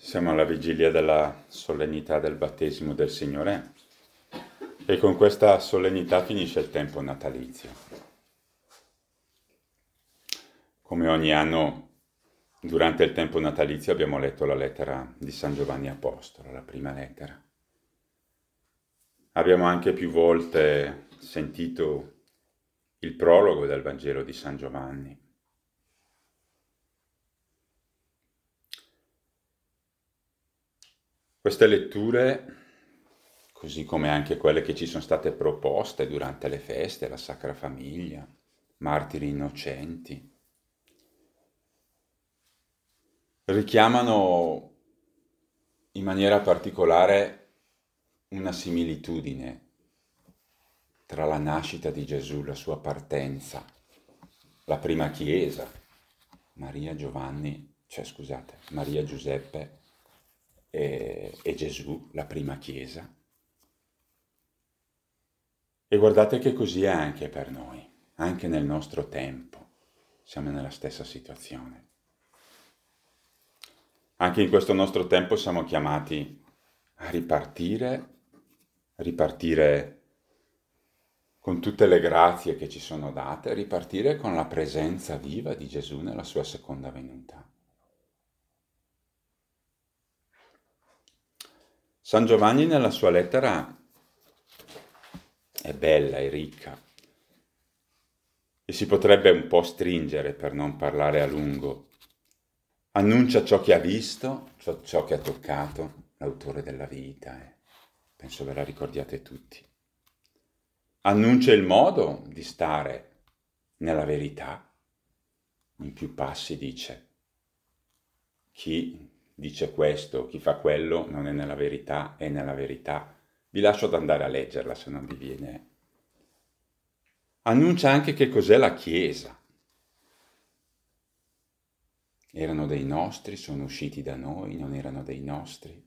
Siamo alla vigilia della solennità del battesimo del Signore e con questa solennità finisce il tempo natalizio. Come ogni anno, durante il tempo natalizio abbiamo letto la lettera di San Giovanni Apostolo, la prima lettera. Abbiamo anche più volte sentito il prologo del Vangelo di San Giovanni. Queste letture, così come anche quelle che ci sono state proposte durante le feste, la Sacra Famiglia, Martiri Innocenti, richiamano in maniera particolare una similitudine tra la nascita di Gesù, la sua partenza, la prima Chiesa, Maria Giuseppe e Gesù, la prima Chiesa. E guardate che così è anche per noi, anche nel nostro tempo, siamo nella stessa situazione. Anche in questo nostro tempo siamo chiamati a ripartire con tutte le grazie che ci sono date, ripartire con la presenza viva di Gesù nella sua seconda venuta. San Giovanni nella sua lettera è bella, è ricca e si potrebbe un po' stringere per non parlare a lungo. Annuncia ciò che ha visto, ciò che ha toccato, l'autore della vita, penso ve la ricordiate tutti. Annuncia il modo di stare nella verità. In più passi dice: chi dice questo, chi fa quello, non è nella verità, è nella verità. Vi lascio ad andare a leggerla se non vi viene. Annuncia anche che cos'è la Chiesa. Erano dei nostri, sono usciti da noi, non erano dei nostri.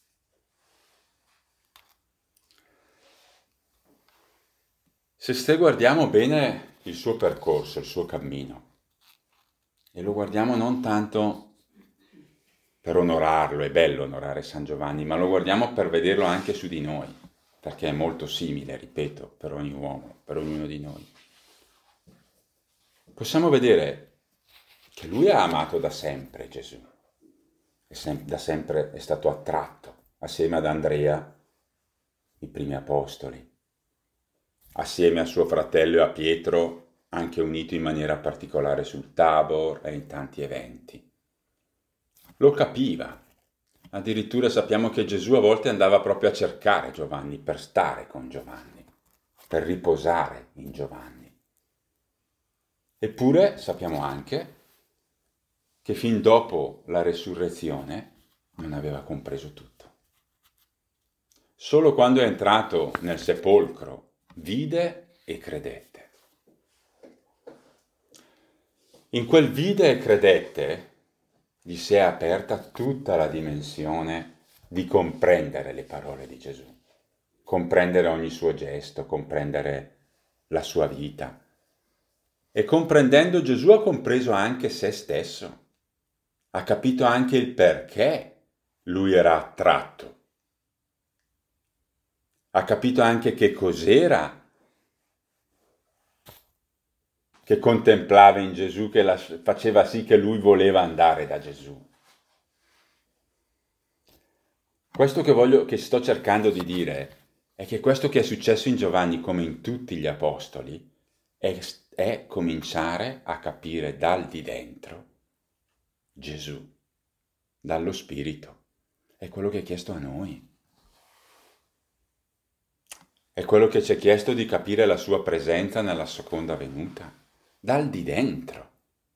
Se guardiamo bene il suo percorso, il suo cammino, e lo guardiamo non tanto per onorarlo, è bello onorare San Giovanni, ma lo guardiamo per vederlo anche su di noi, perché è molto simile, ripeto, per ogni uomo, per ognuno di noi. Possiamo vedere che lui ha amato da sempre Gesù, da sempre è stato attratto, assieme ad Andrea, i primi apostoli, assieme a suo fratello e a Pietro, anche unito in maniera particolare sul Tabor e in tanti eventi. Lo capiva. Addirittura sappiamo che Gesù a volte andava proprio a cercare Giovanni per stare con Giovanni, per riposare in Giovanni. Eppure sappiamo anche che fin dopo la resurrezione non aveva compreso tutto. Solo quando è entrato nel sepolcro vide e credette. In quel vide e credette gli si è aperta tutta la dimensione di comprendere le parole di Gesù, comprendere ogni suo gesto, comprendere la sua vita. E comprendendo Gesù ha compreso anche se stesso, ha capito anche il perché lui era attratto, ha capito anche che cos'era che contemplava in Gesù, che faceva sì che lui voleva andare da Gesù. Questo che sto cercando di dire è che questo che è successo in Giovanni, come in tutti gli apostoli, è cominciare a capire dal di dentro Gesù, dallo Spirito. È quello che ha chiesto a noi. È quello che ci ha chiesto di capire la sua presenza nella seconda venuta, dal di dentro.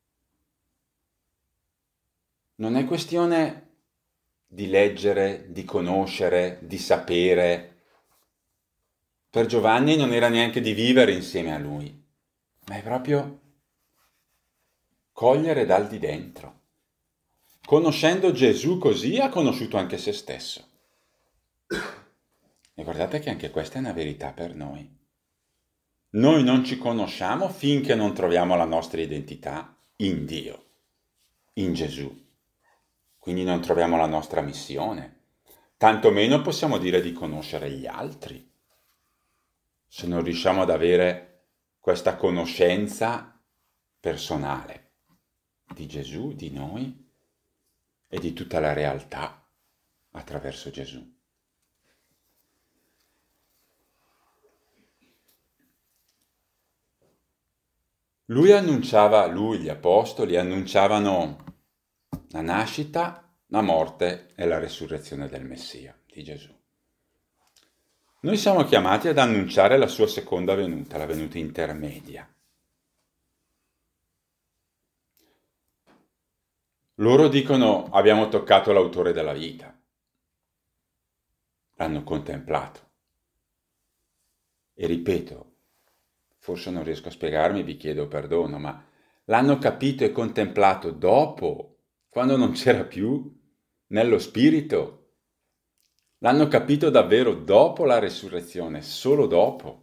Non è questione di leggere, di conoscere, di sapere. Per Giovanni non era neanche di vivere insieme a lui, ma è proprio cogliere dal di dentro. Conoscendo Gesù così ha conosciuto anche se stesso. E guardate che anche questa è una verità per noi. Noi non ci conosciamo finché non troviamo la nostra identità in Dio, in Gesù. quindi non troviamo la nostra missione. Tantomeno possiamo dire di conoscere gli altri, se non riusciamo ad avere questa conoscenza personale di Gesù, di noi e di tutta la realtà attraverso Gesù. Gli apostoli annunciavano la nascita, la morte e la resurrezione del Messia, di Gesù. Noi siamo chiamati ad annunciare la sua seconda venuta, la venuta intermedia. Loro dicono: abbiamo toccato l'autore della vita. L'hanno contemplato. E ripeto, forse non riesco a spiegarmi, vi chiedo perdono, ma l'hanno capito e contemplato dopo, quando non c'era più, nello spirito. L'hanno capito davvero dopo la resurrezione, solo dopo.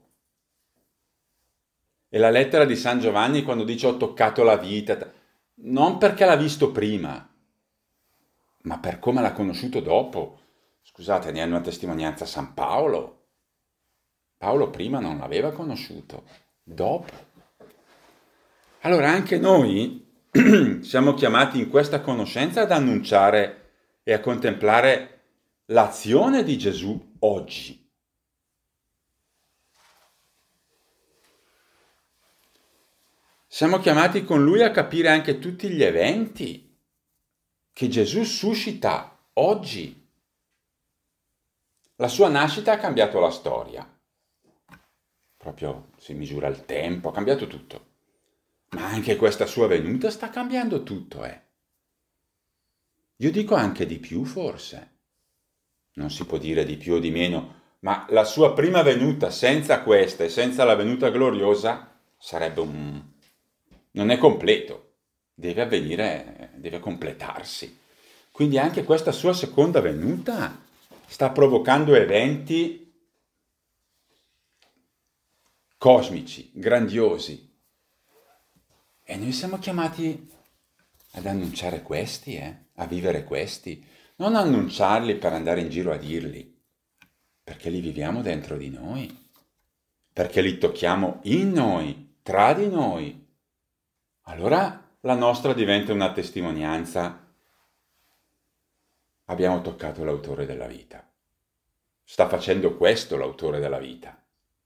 E la lettera di San Giovanni, quando dice ho toccato la vita, non perché l'ha visto prima, ma per come l'ha conosciuto dopo. Scusate, ne è una testimonianza San Paolo. Paolo prima non l'aveva conosciuto, dopo. Allora anche noi siamo chiamati in questa conoscenza ad annunciare e a contemplare l'azione di Gesù oggi. Siamo chiamati con Lui a capire anche tutti gli eventi che Gesù suscita oggi. La sua nascita ha cambiato la storia. Proprio si misura il tempo, ha cambiato tutto. Ma anche questa sua venuta sta cambiando tutto, Io dico anche di più, forse. Non si può dire di più o di meno, ma la sua prima venuta senza questa e senza la venuta gloriosa sarebbe non è completo, deve avvenire, deve completarsi. Quindi anche questa sua seconda venuta sta provocando eventi cosmici, grandiosi. E noi siamo chiamati ad annunciare questi, a vivere questi, non annunciarli per andare in giro a dirli, perché li viviamo dentro di noi, perché li tocchiamo in noi, tra di noi. Allora la nostra diventa una testimonianza. Abbiamo toccato l'autore della vita. Sta facendo questo l'autore della vita.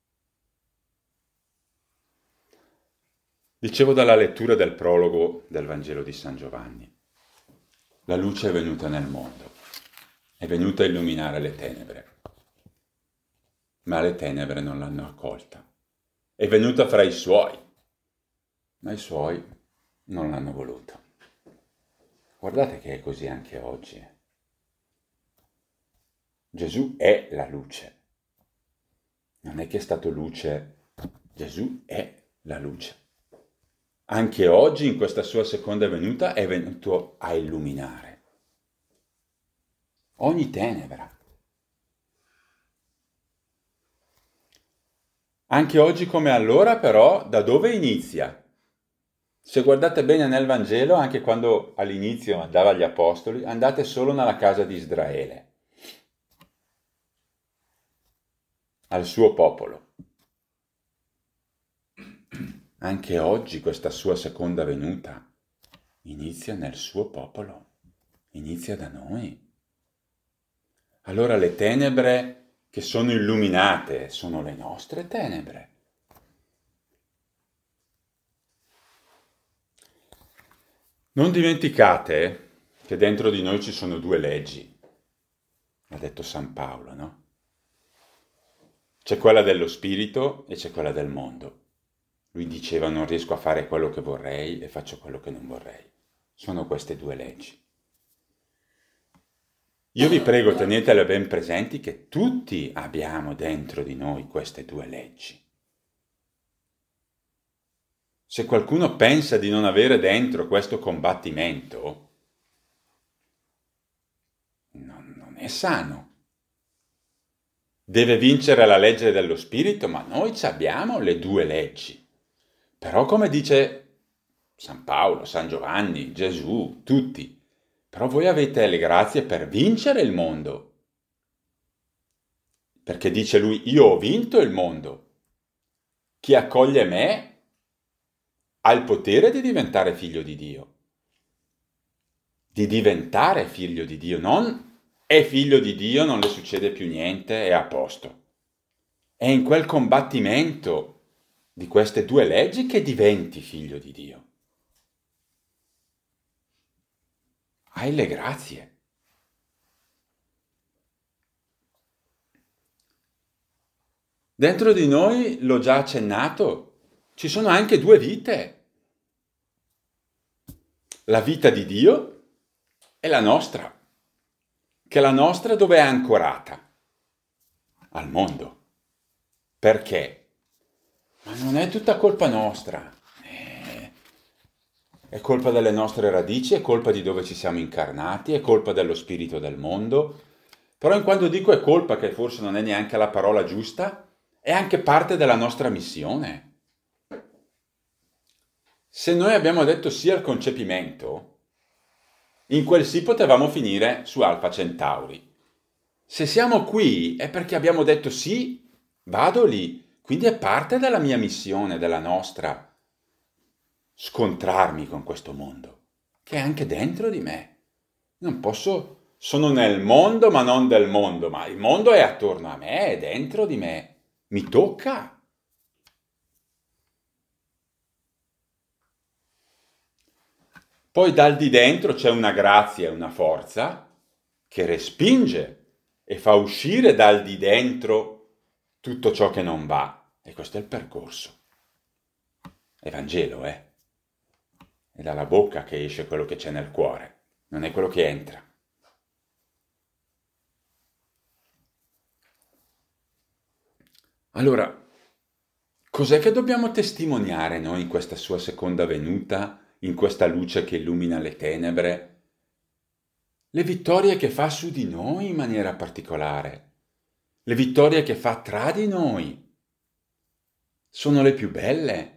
Dicevo dalla lettura del prologo del Vangelo di San Giovanni. La luce è venuta nel mondo, è venuta a illuminare le tenebre, ma le tenebre non l'hanno accolta. È venuta fra i suoi, ma i suoi non l'hanno voluta. Guardate che è così anche oggi. Gesù è la luce. Non è che è stato luce, Gesù è la luce. Anche oggi, in questa sua seconda venuta, è venuto a illuminare ogni tenebra. Anche oggi come allora, però, da dove inizia? Se guardate bene nel Vangelo, anche quando all'inizio mandava gli apostoli, andate solo nella casa di Israele, al suo popolo. Anche oggi questa sua seconda venuta inizia nel suo popolo, inizia da noi. Allora le tenebre che sono illuminate sono le nostre tenebre. Non dimenticate che dentro di noi ci sono due leggi, ha detto San Paolo, no? C'è quella dello spirito e c'è quella del mondo. Lui diceva non riesco a fare quello che vorrei e faccio quello che non vorrei. Sono queste due leggi. Io vi prego, tenetele ben presenti che tutti abbiamo dentro di noi queste due leggi. Se qualcuno pensa di non avere dentro questo combattimento, non è sano. Deve vincere la legge dello spirito, ma noi abbiamo le due leggi. Però come dice San Paolo, San Giovanni, Gesù, tutti, Però voi avete le grazie per vincere il mondo. Perché dice lui, io ho vinto il mondo. Chi accoglie me ha il potere di diventare figlio di Dio. Di diventare figlio di Dio, non è figlio di Dio, non le succede più niente, è a posto. È in quel combattimento di queste due leggi che diventi figlio di Dio. Hai le grazie. Dentro di noi, l'ho già accennato, ci sono anche due vite. La vita di Dio e la nostra, che la nostra dove è ancorata? Al mondo. Perché? Ma non è tutta colpa nostra. È colpa delle nostre radici, è colpa di dove ci siamo incarnati, è colpa dello spirito del mondo. Però in quanto dico è colpa, che forse non è neanche la parola giusta, è anche parte della nostra missione. Se noi abbiamo detto sì al concepimento, in quel sì potevamo finire su Alfa Centauri. Se siamo qui è perché abbiamo detto sì, vado lì. Quindi è parte della mia missione, della nostra, scontrarmi con questo mondo, che è anche dentro di me. Non posso, sono nel mondo ma non del mondo, ma il mondo è attorno a me, è dentro di me. Mi tocca. Poi dal di dentro c'è una grazia e una forza che respinge e fa uscire dal di dentro tutto ciò che non va. E questo è il percorso. È Vangelo, eh? È dalla bocca che esce quello che c'è nel cuore, non è quello che entra. Allora, cos'è che dobbiamo testimoniare noi in questa sua seconda venuta, in questa luce che illumina le tenebre? Le vittorie che fa su di noi in maniera particolare, le vittorie che fa tra di noi, sono le più belle.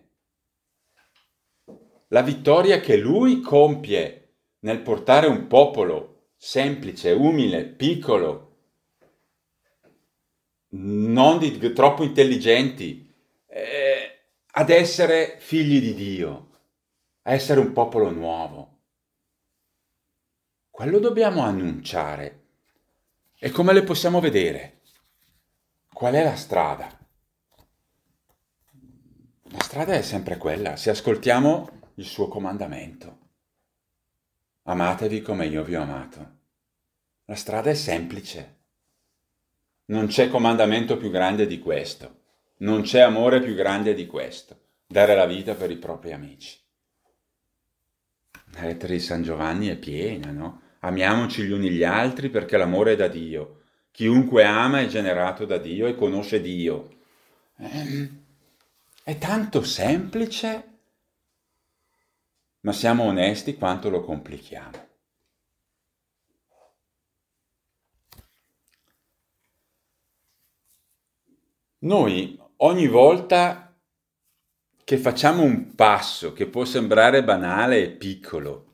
La vittoria che lui compie nel portare un popolo semplice, umile, piccolo, non troppo intelligenti, ad essere figli di Dio, a essere un popolo nuovo. Quello dobbiamo annunciare. E come le possiamo vedere? Qual è la strada? La strada è sempre quella, se ascoltiamo il suo comandamento. Amatevi come io vi ho amato. La strada è semplice. Non c'è comandamento più grande di questo. Non c'è amore più grande di questo. Dare la vita per i propri amici. La lettera di San Giovanni è piena, no? Amiamoci gli uni gli altri perché l'amore è da Dio. Chiunque ama è generato da Dio e conosce Dio. È tanto semplice, ma siamo onesti quanto lo complichiamo. Noi ogni volta che facciamo un passo che può sembrare banale e piccolo,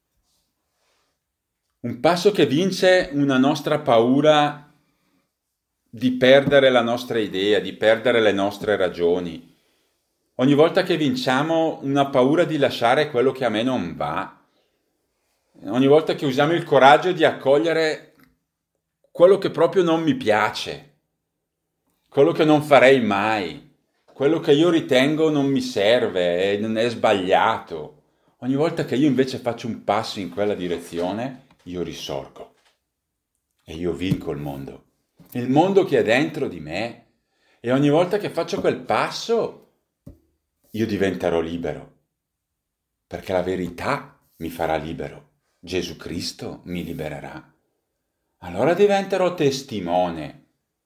un passo che vince una nostra paura di perdere la nostra idea, di perdere le nostre ragioni, ogni volta che vinciamo una paura di lasciare quello che a me non va, ogni volta che usiamo il coraggio di accogliere quello che proprio non mi piace, quello che non farei mai, quello che io ritengo non mi serve e non è sbagliato. Ogni volta che io invece faccio un passo in quella direzione, io risorgo e io vinco il mondo che è dentro di me. E ogni volta che faccio quel passo, io diventerò libero, perché la verità mi farà libero. Gesù Cristo mi libererà. Allora diventerò testimone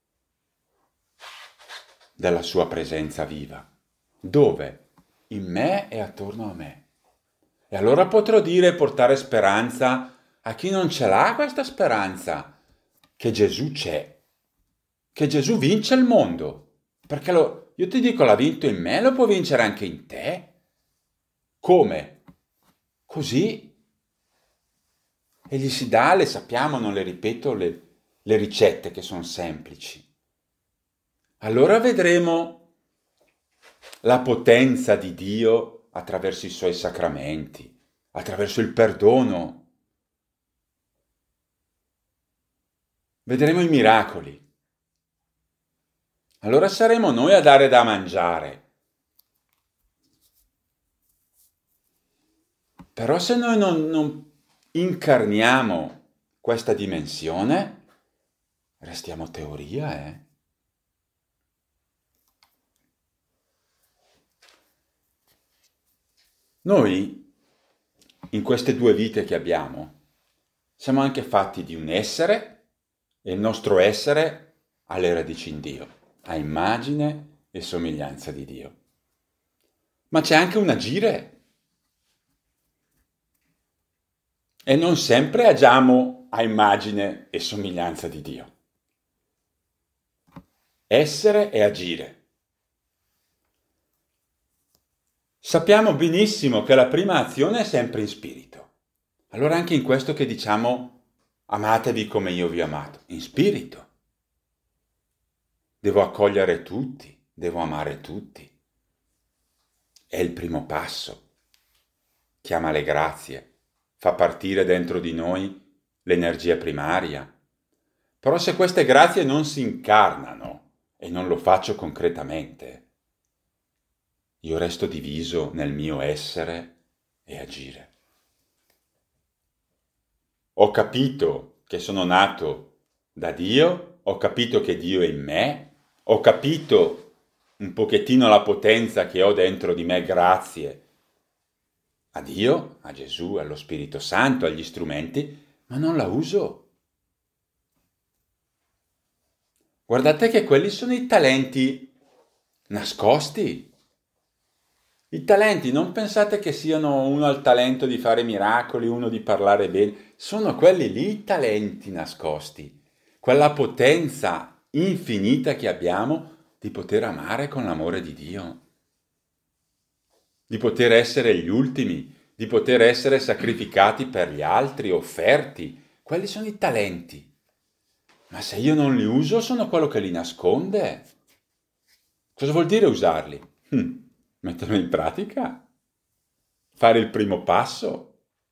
della sua presenza viva. Dove? In me e attorno a me. E allora potrò dire e portare speranza a chi non ce l'ha questa speranza, che Gesù c'è, che Gesù vince il mondo. Perché io ti dico, l'ha vinto in me, lo può vincere anche in te. Come? Così. e gli si dà, le sappiamo, non le ripeto, le ricette che sono semplici. Allora vedremo la potenza di Dio attraverso i suoi sacramenti, attraverso il perdono. Vedremo i miracoli. Allora saremo noi a dare da mangiare. Però se noi non incarniamo questa dimensione, restiamo teoria, eh? Noi, in queste due vite che abbiamo, siamo anche fatti di un essere, e il nostro essere ha le radici in Dio, a immagine e somiglianza di Dio. Ma c'è anche un agire. E non sempre agiamo a immagine e somiglianza di Dio. Essere e agire. Sappiamo benissimo che la prima azione è sempre in spirito. Allora anche in questo che diciamo amatevi come io vi ho amato, in spirito. Devo accogliere tutti, devo amare tutti. È il primo passo. Chiama le grazie. Fa partire dentro di noi l'energia primaria. Però se queste grazie non si incarnano, e non lo faccio concretamente, io resto diviso nel mio essere e agire. Ho capito che sono nato da Dio, ho capito che Dio è in me, ho capito un pochettino la potenza che ho dentro di me grazie a Dio, a Gesù, allo Spirito Santo, agli strumenti, ma non la uso. Guardate che quelli sono i talenti nascosti. I talenti, non pensate che siano uno ha il talento di fare miracoli, uno di parlare bene, sono quelli lì i talenti nascosti, quella potenza infinita che abbiamo di poter amare con l'amore di Dio, di poter essere gli ultimi, di poter essere sacrificati per gli altri, offerti. Quelli sono i talenti. Ma se io non li uso, sono quello che li nasconde. Cosa vuol dire usarli? Metterli in pratica? Fare il primo passo?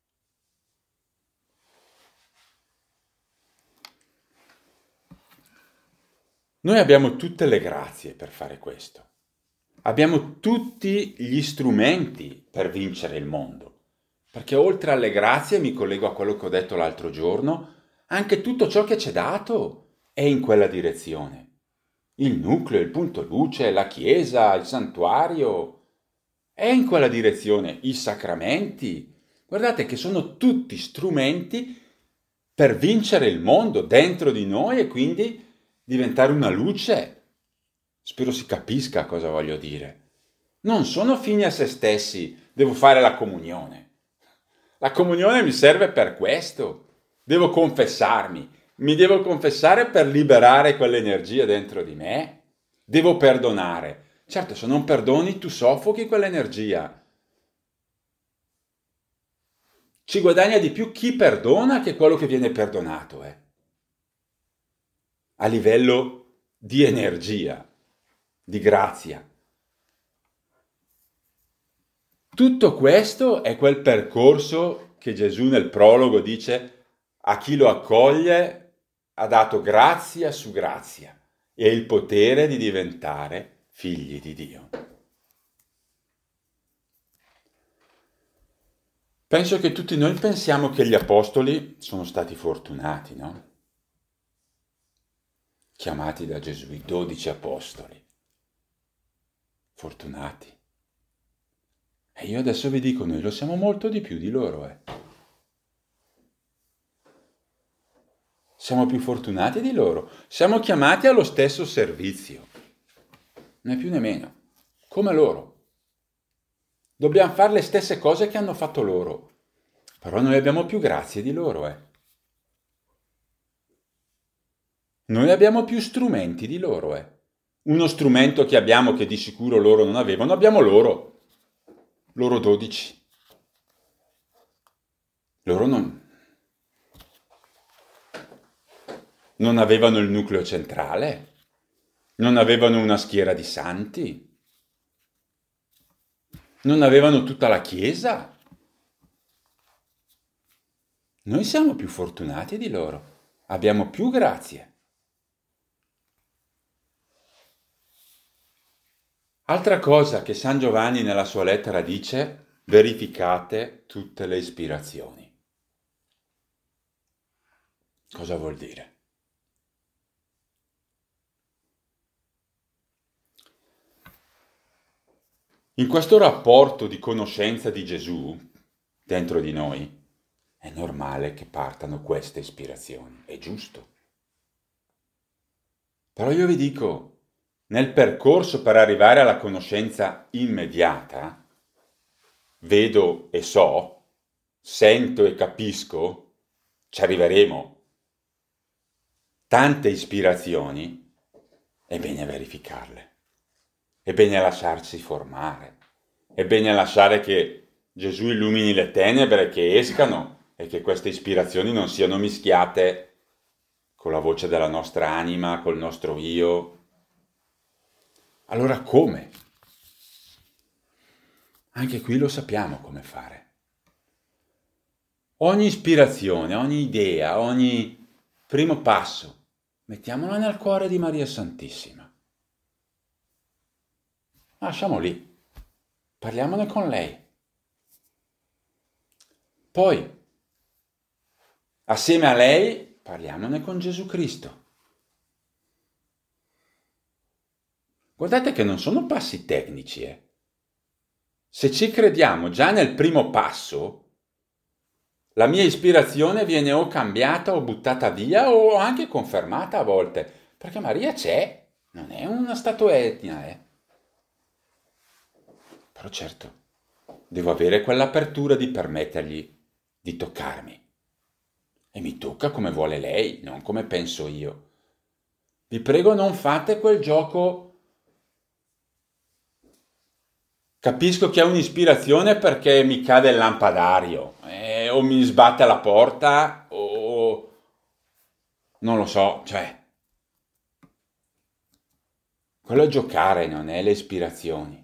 Noi abbiamo tutte le grazie per fare questo. Abbiamo tutti gli strumenti per vincere il mondo. Perché oltre alle grazie, mi collego a quello che ho detto l'altro giorno, anche tutto ciò che c'è dato è in quella direzione. Il nucleo, il punto luce, la chiesa, il santuario, è in quella direzione. I sacramenti, guardate che sono tutti strumenti per vincere il mondo dentro di noi e quindi diventare una luce. Spero si capisca cosa voglio dire. Non sono fini a se stessi, devo fare la comunione. La comunione mi serve per questo. Devo confessarmi. Mi devo confessare per liberare quell'energia dentro di me. Devo perdonare. Certo, se non perdoni, tu soffochi quell'energia. Ci guadagna di più chi perdona che quello che viene perdonato, a livello di energia, di grazia. Tutto questo è quel percorso che Gesù nel prologo dice: a chi lo accoglie ha dato grazia su grazia e il potere di diventare figli di Dio. Penso che tutti noi pensiamo che gli apostoli sono stati fortunati, no? Chiamati da Gesù, i 12 apostoli. Fortunati. E io adesso vi dico, noi lo siamo molto di più di loro, Siamo più fortunati di loro. Siamo chiamati allo stesso servizio. Né più né meno. Come loro. Dobbiamo fare le stesse cose che hanno fatto loro. Però noi abbiamo più grazie di loro, Noi abbiamo più strumenti di loro, Uno strumento che abbiamo che di sicuro loro non avevano, abbiamo loro. Loro 12. Loro non Non avevano il nucleo centrale, non avevano una schiera di santi, non avevano tutta la Chiesa. Noi siamo più fortunati di loro, abbiamo più grazie. Altra cosa che San Giovanni nella sua lettera dice: verificate tutte le ispirazioni. Cosa vuol dire? In questo rapporto di conoscenza di Gesù dentro di noi è normale che partano queste ispirazioni, è giusto. Però io vi dico, nel percorso per arrivare alla conoscenza immediata, vedo e so, sento e capisco, ci arriveremo. Tante ispirazioni, è bene verificarle, è bene lasciarsi formare, è bene lasciare che Gesù illumini le tenebre che escano e che queste ispirazioni non siano mischiate con la voce della nostra anima, col nostro io. Allora come? Anche qui lo sappiamo come fare. Ogni ispirazione, ogni idea, ogni primo passo, mettiamola nel cuore di Maria Santissima. Lasciamo lì, parliamone con lei. Poi, assieme a lei, parliamone con Gesù Cristo. Guardate che non sono passi tecnici, Se ci crediamo già nel primo passo, la mia ispirazione viene o cambiata o buttata via o anche confermata a volte, perché Maria c'è, non è una statuetta, Però certo, devo avere quell'apertura di permettergli di toccarmi. E mi tocca come vuole lei, non come penso io. Vi prego, non fate quel gioco. Capisco che è un'ispirazione perché mi cade il lampadario, o mi sbatte la porta, o non lo so, quello è giocare, non è le ispirazioni.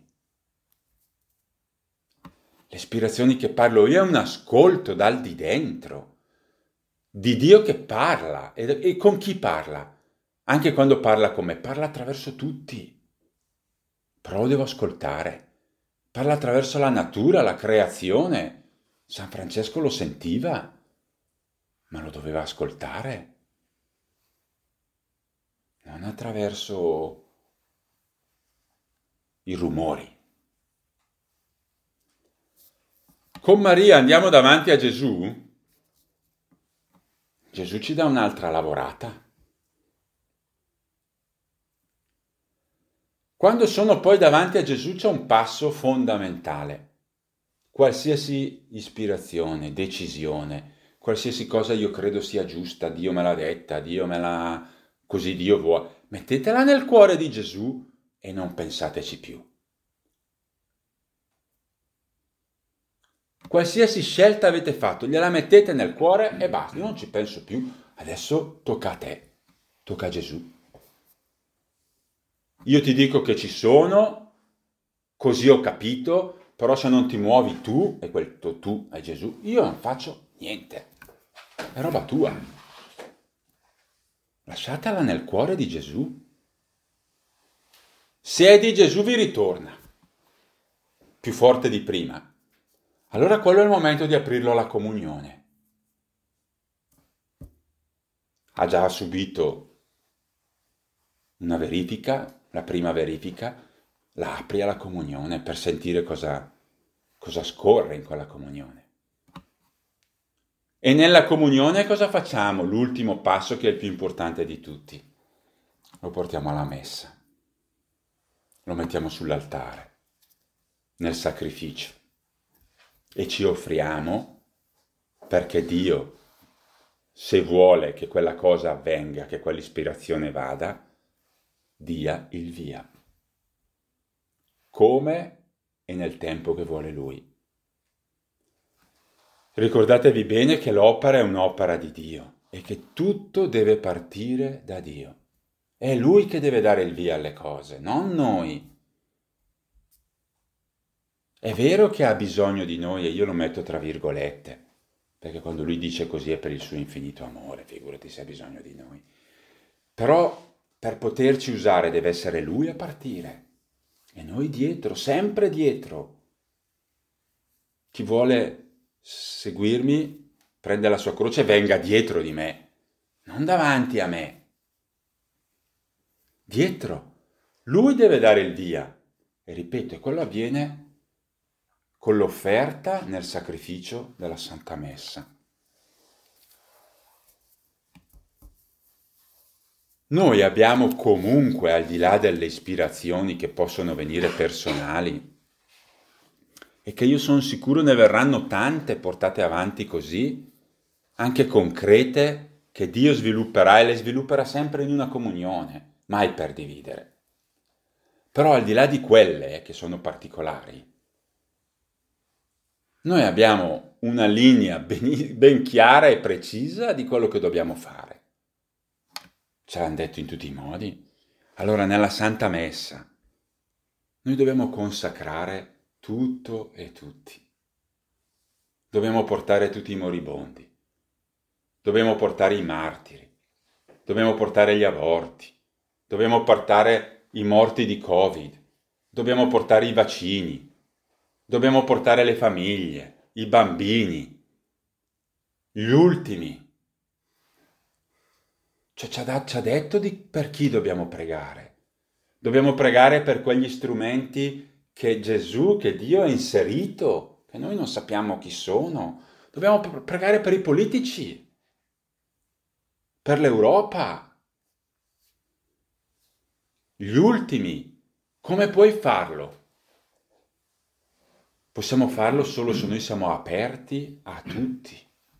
Le ispirazioni che parlo io è un ascolto dal di dentro, di Dio che parla, e con chi parla? Anche quando parla con me, parla attraverso tutti, però lo devo ascoltare. Parla attraverso la natura, la creazione. San Francesco lo sentiva, ma lo doveva ascoltare, non attraverso i rumori. Con Maria andiamo davanti a Gesù, Gesù ci dà un'altra lavorata. Quando sono poi davanti a Gesù c'è un passo fondamentale. Qualsiasi ispirazione, decisione, qualsiasi cosa io credo sia giusta, Dio me l'ha detta, Dio me l'ha... così Dio vuole. Mettetela nel cuore di Gesù e non pensateci più. Qualsiasi scelta avete fatto, gliela mettete nel cuore e basta, io non ci penso più. Adesso tocca a te, tocca a Gesù. Io ti dico che ci sono, così ho capito, però se non ti muovi tu, e quel tu è Gesù, io non faccio niente. È roba tua. Lasciatela nel cuore di Gesù. Se è di Gesù vi ritorna, più forte di prima. Allora quello è il momento di aprirlo alla comunione. Ha già subito una verifica, la prima verifica, la apri alla comunione per sentire cosa scorre in quella comunione. E nella comunione cosa facciamo? L'ultimo passo che è il più importante di tutti. Lo portiamo alla messa, lo mettiamo sull'altare, nel sacrificio e ci offriamo perché Dio, se vuole che quella cosa avvenga, che quell'ispirazione vada, dia il via. Come e nel tempo che vuole Lui. Ricordatevi bene che l'opera è un'opera di Dio è che tutto deve partire da Dio. È Lui che deve dare il via alle cose, non noi. È vero che ha bisogno di noi, e io lo metto tra virgolette, perché quando Lui dice così è per il suo infinito amore, figurati se ha bisogno di noi. Però per poterci usare deve essere Lui a partire, e noi dietro, sempre dietro. Chi vuole seguirmi, prende la sua croce e venga dietro di me, non davanti a me. Dietro. Lui deve dare il via. E ripeto, e quello avviene con l'offerta nel sacrificio della Santa Messa. Noi abbiamo comunque, al di là delle ispirazioni che possono venire personali, e che io sono sicuro ne verranno tante portate avanti così, anche concrete, che Dio svilupperà e le svilupperà sempre in una comunione, mai per dividere. Però al di là di quelle, che sono particolari, noi abbiamo una linea ben chiara e precisa di quello che dobbiamo fare. Ce l'hanno detto in tutti i modi. Allora nella Santa Messa noi dobbiamo consacrare tutto e tutti. Dobbiamo portare tutti i moribondi. Dobbiamo portare i martiri. Dobbiamo portare gli aborti. Dobbiamo portare i morti di Covid. Dobbiamo portare i vaccini. Dobbiamo portare le famiglie, i bambini, gli ultimi. Cioè, ci ha detto per chi dobbiamo pregare. Dobbiamo pregare per quegli strumenti che Gesù, che Dio ha inserito, che noi non sappiamo chi sono. Dobbiamo pregare per i politici, per l'Europa. Gli ultimi. Come puoi farlo? Possiamo farlo solo se noi siamo aperti a tutti.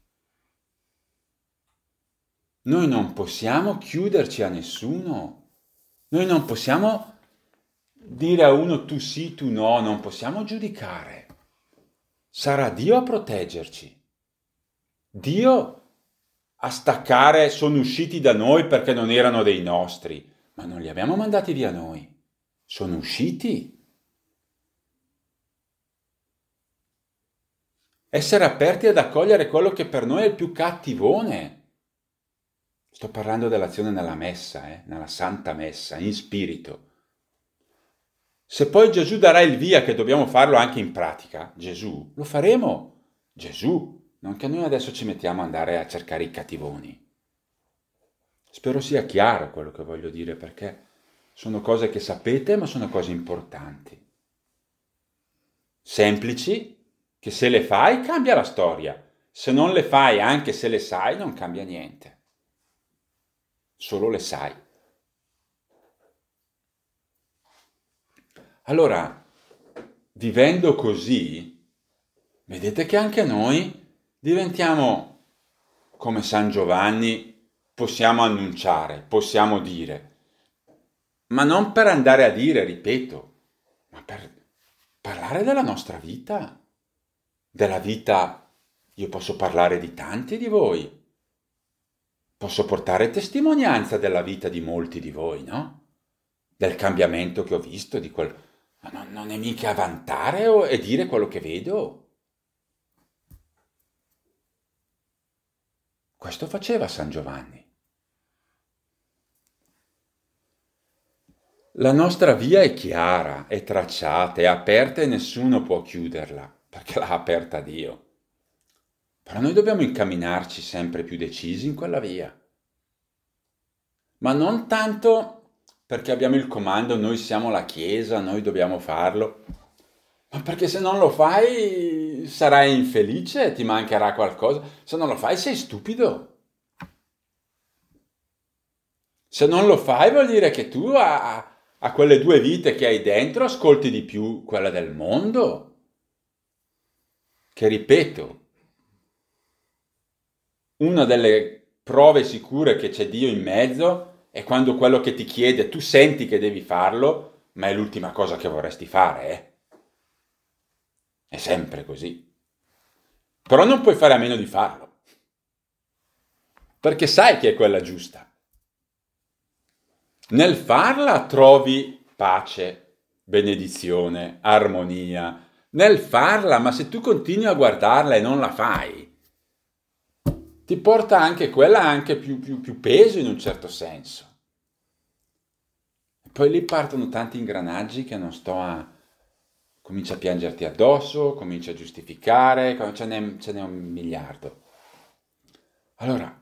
Noi non possiamo chiuderci a nessuno. Noi non possiamo dire a uno tu sì, tu no, non possiamo giudicare. Sarà Dio a proteggerci. Dio a staccare, sono usciti da noi perché non erano dei nostri, ma non li abbiamo mandati via noi. Sono usciti. Essere aperti ad accogliere quello che per noi è il più cattivone. Sto parlando dell'azione nella messa, nella Santa Messa, in spirito. Se poi Gesù darà il via che dobbiamo farlo anche in pratica, Gesù, lo faremo. Gesù, non che noi adesso ci mettiamo ad andare a cercare i cattivoni. Spero sia chiaro quello che voglio dire, perché sono cose che sapete, ma sono cose importanti. Semplici, che se le fai cambia la storia. Se non le fai, anche se le sai, non cambia niente. Solo le sai. Allora, vivendo così, vedete che anche noi diventiamo come San Giovanni, possiamo annunciare, possiamo dire, ma non per andare a dire, ripeto, ma per parlare della nostra vita, della vita. Io posso parlare di tanti di voi. Posso portare testimonianza della vita di molti di voi, no? Del cambiamento che ho visto, ma non è mica vantare e dire quello che vedo. Questo faceva San Giovanni. La nostra via è chiara, è tracciata, è aperta e nessuno può chiuderla, perché l'ha aperta Dio. Però noi dobbiamo incamminarci sempre più decisi in quella via. Ma non tanto perché abbiamo il comando, noi siamo la Chiesa, noi dobbiamo farlo, ma perché se non lo fai sarai infelice, ti mancherà qualcosa. Se non lo fai sei stupido. Se non lo fai vuol dire che tu a quelle due vite che hai dentro ascolti di più quella del mondo. Che ripeto, una delle prove sicure che c'è Dio in mezzo è quando quello che ti chiede tu senti che devi farlo, ma è l'ultima cosa che vorresti fare, È sempre così. Però non puoi fare a meno di farlo. perché sai che è quella giusta. Nel farla trovi pace, benedizione, armonia. Nel farla, ma se tu continui a guardarla e non la fai, ti porta anche quella anche più peso in un certo senso. E poi lì partono tanti ingranaggi che non sto a... Comincia a piangerti addosso, comincia a giustificare, ce n'è un miliardo. Allora,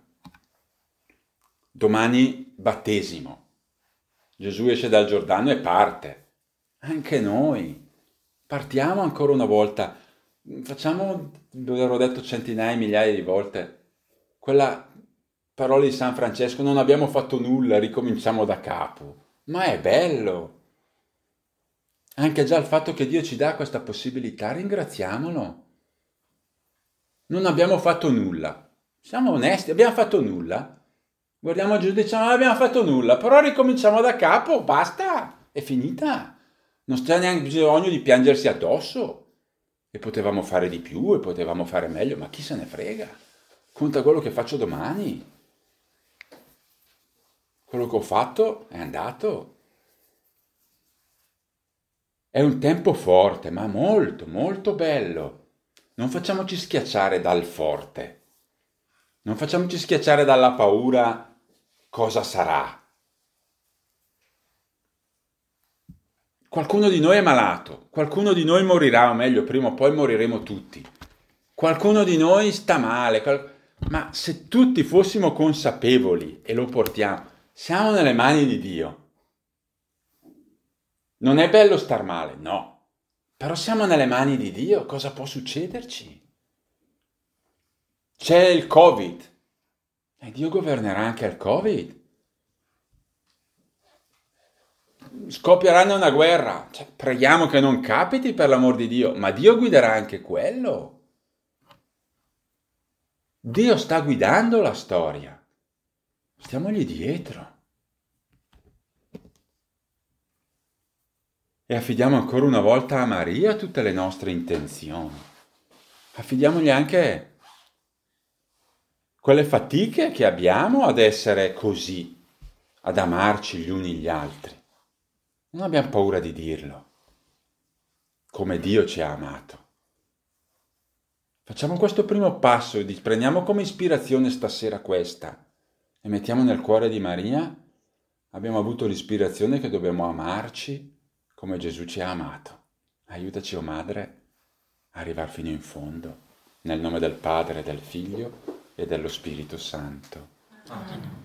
domani battesimo. Gesù esce dal Giordano e parte. Anche noi. Partiamo ancora una volta. Facciamo, ve l'avrò detto centinaia, migliaia di volte, quella parola di San Francesco, non abbiamo fatto nulla, ricominciamo da capo. Ma è bello. Anche già il fatto che Dio ci dà questa possibilità, ringraziamolo. Non abbiamo fatto nulla. Siamo onesti, abbiamo fatto nulla. Guardiamo giù e diciamo, non abbiamo fatto nulla, però ricominciamo da capo, basta, è finita. Non c'è neanche bisogno di piangersi addosso. E potevamo fare di più, e potevamo fare meglio, ma chi se ne frega? Conta quello che faccio domani. Quello che ho fatto è andato. È un tempo forte, ma molto, molto bello. Non facciamoci schiacciare dal forte. Non facciamoci schiacciare dalla paura cosa sarà. Qualcuno di noi è malato, qualcuno di noi morirà, o meglio, prima o poi moriremo tutti. Qualcuno di noi sta male, ma se tutti fossimo consapevoli e lo portiamo, siamo nelle mani di Dio. Non è bello star male, no, però siamo nelle mani di Dio, cosa può succederci? C'è il Covid, e Dio governerà anche il Covid. Scoppieranno una guerra, preghiamo che non capiti per l'amor di Dio, ma Dio guiderà anche quello. Dio sta guidando la storia, stiamogli dietro. E affidiamo ancora una volta a Maria tutte le nostre intenzioni. Affidiamogli anche quelle fatiche che abbiamo ad essere così, ad amarci gli uni gli altri. Non abbiamo paura di dirlo, come Dio ci ha amato. Facciamo questo primo passo e prendiamo come ispirazione stasera questa e mettiamo nel cuore di Maria. Abbiamo avuto l'ispirazione che dobbiamo amarci come Gesù ci ha amato. Aiutaci, o Madre, a arrivare fino in fondo, nel nome del Padre, del Figlio e dello Spirito Santo. Amen.